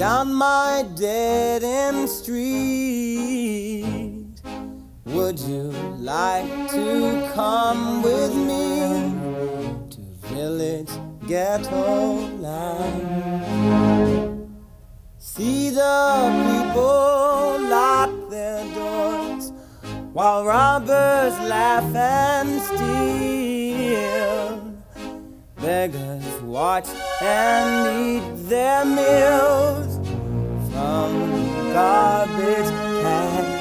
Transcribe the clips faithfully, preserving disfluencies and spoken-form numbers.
down my dead-end street. Would you like to come with me to Village Ghetto Land? See the people lock their doors while robbers laugh and steal. Beggars watch and eat their meals from garbage cans.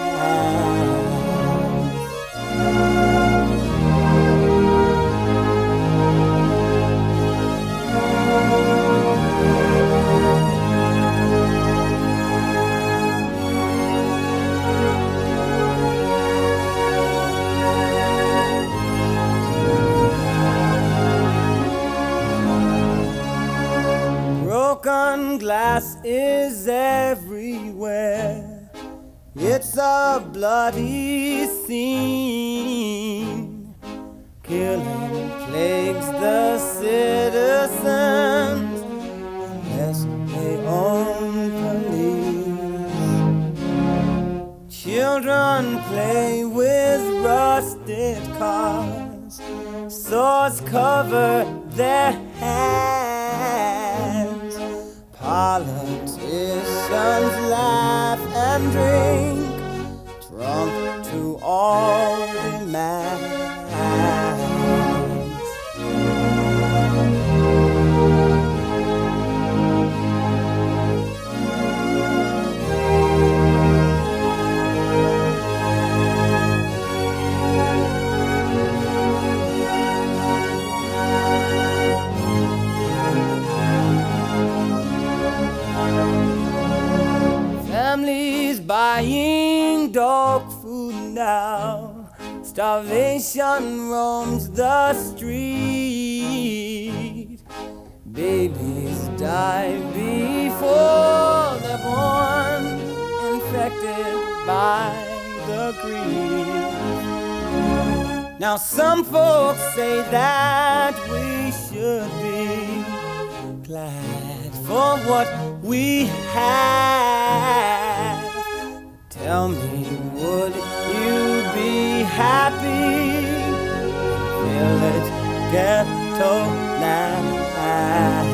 Broken glass is everywhere. It's a bloody scene. Killing plagues the citizens unless they own police. Children play with rusted cars. Swords cover their hands. Politicians laugh and drink, drunk to all demands. Families buying dog food now. Starvation roams the street. Babies die before they're born, infected by the greed. Now some folks say that we should be glad for what we have. Tell me, would you be happy in Village Ghetto Land?